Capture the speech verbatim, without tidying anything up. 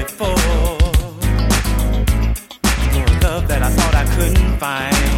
for. For love that I thought I couldn't find.